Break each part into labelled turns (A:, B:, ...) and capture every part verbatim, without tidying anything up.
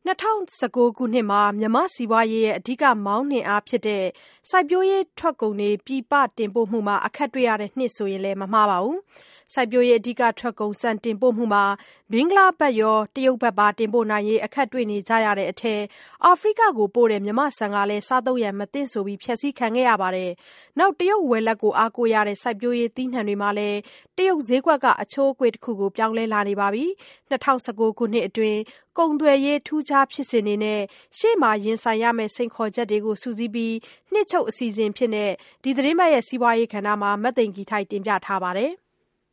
A: ၂၀၁၉ ခုနှစ်မှာမြန်မာ့စီးပွားရေးရဲ့အဓိကမောင်းနှင်အားဖြစ်တဲ့စိုက်ပျိုးရေးထွက်ကုန်တွေပြည်ပတင်ပို့မှုမှာအခက်တွေ့ရတဲ့နှစ်ဆိုရင်လည်းမမှားပါဘူး။ စိုက်ပျိုးရေးအဓိကထွက်ကုန်ဆန်တင်ပို့မှုမှာဘင်္ဂလားဘက်ရောတရုတ်ဘက်ပါတင်ပို့နိုင်ရေးအခက်တွေ့နေကြရတဲ့အထဲအာဖရိကကိုပို့တဲ့မြန်မာ့ဆန်ကလည်းစားသုံးရန်မသင့်ဆိုပြီးဖျက်ဆီးခံခဲ့ရပါတယ်။နောက်တရုတ်ဝယ်လက်ကိုအားကိုးရတဲ့စိုက်ပျိုးရေးသီးနှံတွေမှာလည်းတရုတ်ဈေးကွက်ကအချိုးအကွေ့တခုကိုပြောင်းလဲလာနေပါပြီ။၂၀၁၉ ခုနှစ်အတွင်းကုန်သွယ်ရေးထူးခြားဖြစ်စဉ်တွေနဲ့ရှေ့မှာရင်ဆိုင်ရမယ့်စိန်ခေါ်ချက်တွေကိုစုစည်းပြီးနှစ်ချုပ်အစီအစဉ်အဖြစ်ဒီသီတင်းပတ်ရဲ့စီးပွားရေးကဏ္ဍမှာမသိင်္ဂီထိုက်တင်ပြထားပါတယ်။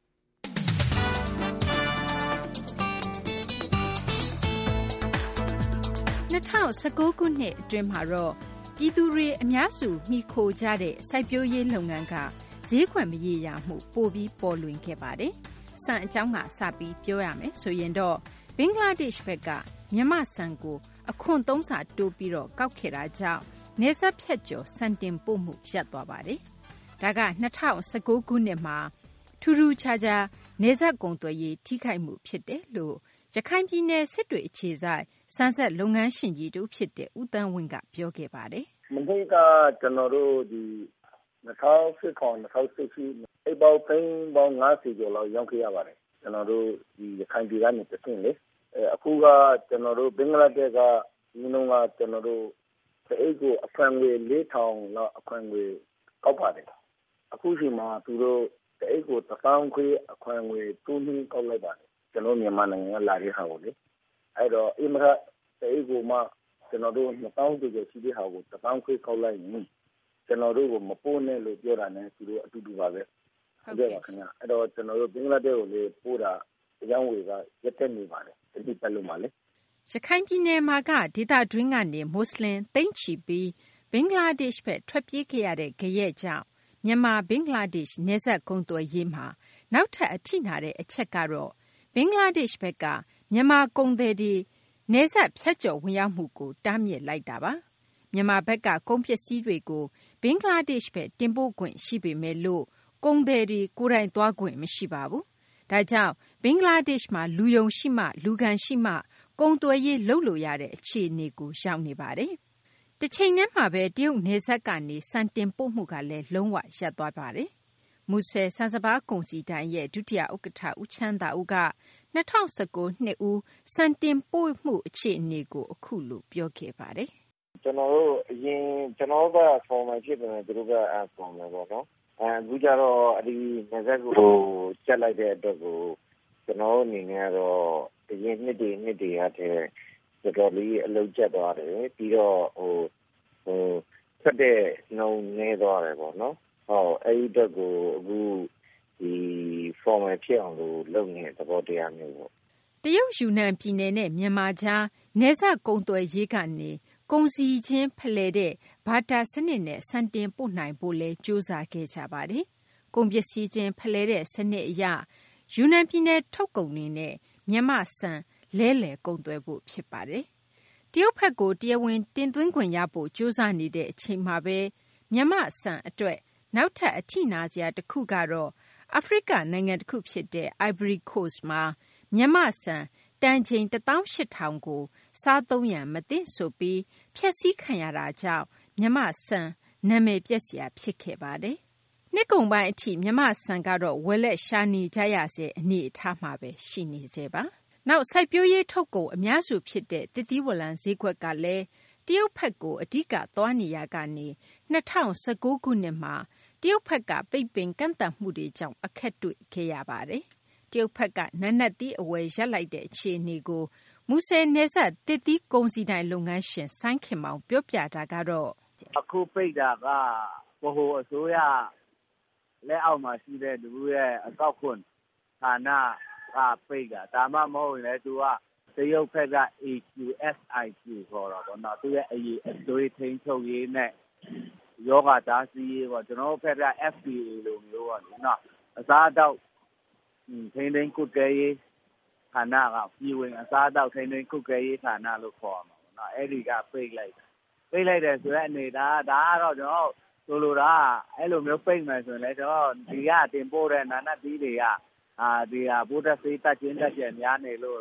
B: ၂၀၁၉ ခုနှစ်အတွင်းမှာတော့ပြည်သူတွေအများစုမှီခိုကြတဲ့စိုက်ပျိုးရေးလုပ်ငန်းကဈေးကွက်မရေရာမှုပိုပြီးပေါ်လွင်ခဲ့ပါတယ်။ဆန်အကြောင်းကစပြီးပြောရမယ်ဆိုရင်တော့ဘင်္ဂလားဒေ့ရှ်ဘက်ကမြန်မာဆန်ကိုအခွန်သုံးဆတိုးပြီးတော့ကောက်ခဲ့တာကြောင့်နယ်စပ်ဖြတ်ကျော်ဆန်တင်ပို့မှုရပ်သွားပါတယ်။ဒါက၂၀၁၉ ခုနှစ်မှာထူးထူးခြားခြားနယ်စပ်ကုန်သွယ်ရေးထိခိုက်မှုဖြစ်တယ်လို့ရခိုင်ပြည်နယ်စစ်တွေအခြေစိုက်ဆန်စက်လုပ်ငန်းရှင်ကြီးတို့ဖြစ်တဲ့ဦးတန်းဝင်းကပြောခဲ့ပါတယ်
C: ။မနေ့ကကျွန်တော်တို့ဒီ၂၀၁၇ ၂၀၁၈အိတ်ပေါင်းသိန်းပေါင်း၅၀ကျော်လောက်ရောင်းခဲ့ရပါတယ်။ကျွန်တော်တို့ဒီရခိုင်ပြည်ကနေတစ်ဆင့်လေအဲအခုကကျွန်တော်တို့ဘင်္ဂလားဒေ့ရှ်ကဒီနှုန်းကကျွန်တော်တို့အိတ်ကိုအခွန်ငွေလေးထောင်လောက်အခွန်ငွေကောက်ပါတယ်။အခုချိန်မှာသူတို့အိတ်ကိုတစ်သောင်းခွဲအခွန်ငွေတိုးနှင်းကောက်လိုက်ပါတယ်။ကျွန်တော်မြန်မာနိုင်ငံကလာတဲ့ဟာကိုလေအဲ့တော့အမရအိတ်ကိုမှကျွန်တော်တို့နှစ်သောင်းကျော်ကျော်ရှိတဲ့ဟာကိုတစ်သောင်းခွဲကောက်လိုက်ရင်ကျွန်တော်တို့ကိုမပို့နဲ့လို့ပြောတာနဲ့သူတို့အတူတူပါပဲဟုတ်ကဲ့ပါခင်ဗျအဲ့တော့ကျွန်တော်တို့ဘင်္ဂလားဒေ့ရှ်ကိုလေပို့တာအကြောင်းဝေကရက်တက်နေပါတယ်ဒီပတ်လုံးပါလေ
B: ရခိုင်ပြည်နယ်မှာကဒေသတွင်းကနေမွတ်စလင်သိန်းချီပြီးဘင်္ဂလားဒေ့ရှ်ဘက်ထွက်ပြေးခဲ့ရတဲ့ကြရဲ့ကြောင့်မြန်မာဘင်္ဂလားဒေ့ရှ်နယ်စပ်ကုန်သွယ်ရေးမှာနောက်ထပ်အထိနာတဲ့အချက်ကတော့ဘင်္ဂလားဒေ့ရှ်ဘက်ကမြန်မာကုန်သည်တွေနယ်စပ်ဖြတ်ကျော်ဝင်ရောက်မှုကိုတားမြစ်လိုက်တာပါမြန်မာဘက်ကကုန်ပစ္စည်းတွေကိုဘင်္ဂလားဒေ့ရှ်ဘက်တင်ပို့ခွင့်ရှိပေမဲ့လို့ကုန်သည်တွေကိုယ်တိုင်သွားခွင့်မရှိပါဘူးဒါကြောင့်ဘင်္ဂလားဒေ့ရှ်မှာလူယုံရှိမှလူကန်ရှိမှကုန်သွယ်ရေးလုပ်လို့ရတဲ့အခြေအနေကိုရောက်နေပါတယ်။တစ်ချိန်တည်းမှာပဲတရုတ်နယ်စပ်ကနေစံတင်ပို့မှုကလည်းလုံးဝရပ်သွားပါတယ်။မူဆယ်ဆန်စပါးကုန်စည်တိုင်းရဲ့ဒုတိယဥက္ကဋ္ဌဦးချမ်းသာဦးက၂၀၁၉နှစ်ဦးစံတင်ပို့မှုအခြေအနေကိုအခုလိုပြောခဲ့ပါတယ်
C: ။ကျွန်တော်တို့အရင်ကျွန်တော်တို့က formal ဖြစ်တယ်သူတို့က informal ပေါ့နော်။အဲအခုကျတော့အဒီနယ်စပ်ကိုကျက်လိုက်တဲ့အတွက်ကိုကျွန်တော်တို့အနေနဲ့ကတော့အရင်နှစ်တွေနှစ်တွေအထက်တော်တော်လေးအလုံးကျက်သွားတယ်ပြီးတော့ဟိုဟိုဆက်တဲ့နှုံနေသွားတယ်ပေါ့နော်ဟောအဲ့ဒီအတွက်ကိုအခုဒီ formal ဖြစ်အောင်လို့လုပ်နေတဲ့သဘောတရားမျိုးပေါ့
B: တရုတ်ယူနန်ပြည်နယ်နဲ့မြန်မာကြားနယ်စပ်ကုန်သွယ်ရေးကနေကုန်စည်ချင်းဖလှယ်တဲ့ဘာတာစနစ်နဲ့စံတင်ပို့နိုင်ဖို့လဲစူးစမ်းခဲ့ကြပါတယ်ကုန်ပစ္စည်းချင်းဖလှယ်တဲ့စနစ်အရယူနန်ပြည်နယ်ထုတ်ကုန်တွေနဲ့မြန်မာဆန်လဲလှယ်ကုန်သွယ်ဖို့ဖြစ်ပါတယ်။တရုတ်ဘက်ကိုတရားဝင်တင်သွင်းခွင့်ရဖို့ကြိုးစားနေတဲ့အချိန်မှာပဲမြန်မာဆန်အတွက်နောက်ထပ်အထိနာစရာတစ်ခုကတော့အာဖရိကနိုင်ငံတစ်ခုဖြစ်တဲ့ Ivory Coast မှာမြန်မာဆန်တန်ချိန်တစ်သောင်းရှစ်ထောင်ကိုစားသုံးရန်မသင့်ဆိုပြီးဖျက်ဆီးခံရတာကြောင့်မြန်မာဆန်နာမည်ပျက်စရာဖြစ်ခဲ့ပါတယ်။နှစ်ကုန်ပိုင်းအထိမြန်မာဆန်ကတော့ဝယ်လက်ရှာနေကြရစေအနေအထားမှာပဲရှိနေစေပါ။နောက်စိုက်ပျိုးရေးထုတ်ကုန်အများစုဖြစ်တဲ့သစ်သီးဝလံဈေးကွက်ကလည်းတရုတ်ဘက်ကိုအဓိကသွားနေရကနေ၂၀၁၉ခုနှစ်မှာတရုတ်ဘက်ကပိတ်ပင်ကန့်သတ်မှုတွေကြောင့်အခက်တွေ့ခဲ့ရပါတယ်။တရုတ်ဘက်ကနက်နက်သီးအဝယ်ရပ်လိုက်တဲ့အခြေအနေကိုမူဆယ်နယ်စပ်သစ်သီးကုန်စည်တိုင်းလုပ်ငန်းရှင်စိုင်းခင်မောင်ပြောပြတာကတော့
C: အခုပိတ်တာကဗဟိုအစိုးရလက်အောက်မှာရှိတဲ့လူရဲ့အကောက်ခွန်ဌာနကပိတ်တာဒါမှမဟုတ်ရင်လည်းသူကတရုတ်ဘက်က A Q S I Q ခေါ်တာပေါ့နော်သူရဲ့အရေးအသွေးထိန်းချုပ်ရေးနဲ့ယောဂတားဆီးရေးပေါ့ကျွန်တော်တို့ဘက်က F D A လိုမျိုးပေါ့နော်အစားအသောက်ထိန်းသိမ်းကုတ်ကဲရေးဌာနကပြည်ဝင်အစားအသောက်ထိန်းသိမ်းကုတ်ကဲရေးဌာနလို့ခေါ်မှာပေါ့နော်အဲ့ဒီကပိတ်လိုက်ပိတ်လိုက်တယ်ဆိုတဲ့အနေဒါဒါကတော့ကျွန်တော်ဆိုလိုတာအဲ့လိုမျိုးပိတ်မယ်ဆိုရင်လည်းကျွန်တော်ဒီကတင်ပို့တဲ့နာနတ်သီးတွေကအာဒီဟာဘုဒ္ဓဆေးတက်ချင်းတက်ကျများနေလို့လား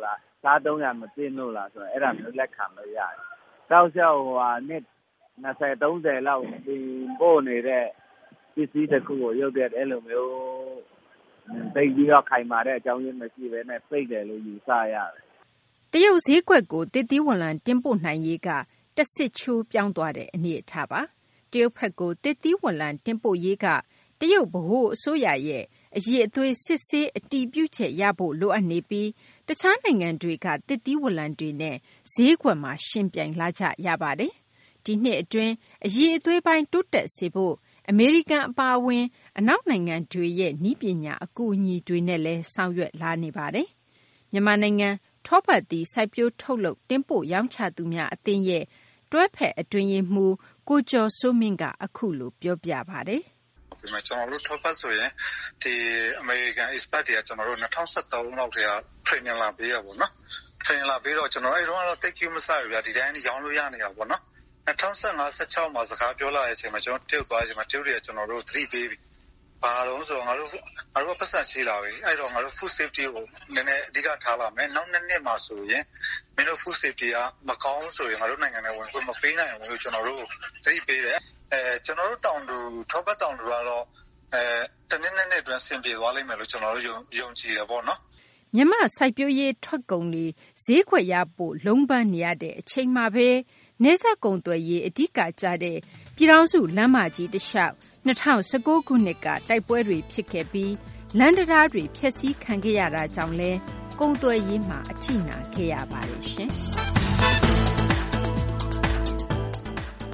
D: စားသုံးရမသိလို့လားဆိုတော့အဲ့ဒါမျိုးလက်ခံလို့ရတယ်တောက်လျှောက်ဟိုဟာနှစ်၂၀ ၃၀လောက်ဒီပို့နေတဲ့ပစ္စည်းတစ်ခုကိုရုပ်တဲ့အဲ့လိုမျိုးသိပြီးတော့ခိုင်မာတဲ့အကြောင်းရင်းမရှိဘဲနဲ့ပိတ်တယ်လို့ယူဆရတယ်
B: တရုတ်ဈေးကွက်ကိုတည်တည်ဝလံတင်ပို့နိုင်ရေးကတဆစ်ချိုးပြောင်းသွားတဲ့အနေအထားပါတရုတ်ဘက်ကိုတည်တည်ဝလံတင်ပို့ရေးကတရုတ်ဗဟိုအစိုးရရဲ့အရေးအသွေးစစ်ဆေးအတီးပြုချက်ရဖို့လိုအပ်နေပြီးတခြားနိုင်ငံတွေကတည်တည်ဝလံတွေနဲ့ဈေးကွက်မှာရှင်ပြိုင်လာကြရပါတယ်ဒီနှစ်အတွင်းအရေးအသွေးပိုင်းတိုးတက်စေဖို့အမေရိကန်အပါအဝင်အနောက်နိုင်ငံတွေရဲ့နည်းပညာအကူအညီတွေနဲ့လည်းဆောင်ရွက်လာနေပါတယ်မြန်မာနိုင်ငံထောပတ်သီးစိုက်ပျိုးထုတ်လုပ်တင်ပို့ရောင်းချသူများအသင်းရဲ့တွဲဖက်အတွင်းရေးမှူးကိုကျော်စိုးမင်းကအခုလိုပြောပြပါတယ်
E: ဒီမှာကျွန်တော်တို့ထောပတ်ဆိုရင်ဒီအမေရိကန် expert တွေကကျွန်တော်တို့၂၀၁၃လောက်တည်းက training လာပေးရပါတော့ training လာပေးတော့ကျွန်တော်အဲ့တော့တော့ thank you မစရဗျာဒီတိုင်းရောင်းလို့ရနေတာပေါ့နော်၂၀၁၅ ၁၆မှာစကားပြောလာတဲ့အချိန်မှာကျွန်တော်တရုတ်သွားချိန်မှာတရုတ်တွေကကျွန်တော်တို့သတိပေးပြီဘာလို့ဆိုတော့ငါတို့ငါတို့ပတ်စံရှိလာပြီအဲ့တော့ငါတို့ food safety ကိုနည်းနည်းအဓိကထားလာမယ်နောက်နှစ်နှစ်မှာဆိုရင်မင်းတို့ food safety ကမကောင်းဆိုရင်ငါတို့နိုင်ငံနဲ့ဝင်ခွင့်မပေးနိုင်ဘူးလို့ကျွန်တော်တို့သတိပေးတယ်အဲကျွန်တော်တို့တောင်တူထောပတ်တောင်တူကတော့အဲတနည်းနည်းနဲ့အတွင်းဆင်ပြေသွားလိမ့်မယ်လို့ကျွန်တော်တို့ယုံယုံကြည်တယ်ပေါ့နော်
B: မြန်မာစိုက်ပျိုးရေးထွက်ကုန်တွေဈေးကွက်ရဖို့လုံးပန်းနေရတဲ့အချိန်မှာပဲနေဆက်ကုန်သွယ်ရေးအဓိကကျတဲ့ပြည်ထောင်စုလမ်းမကြီးတစ်လျှောက်၂၀၁၉ခုနှစ်ကတိုက်ပွဲတွေဖြစ်ခဲ့ပြီးလမ်းတရားတွေဖျက်ဆီးခံခဲ့ရတာကြောင့်လဲကုန်သွယ်ရေးမှာအထိနာခဲ့ရပါတယ်ရှင်။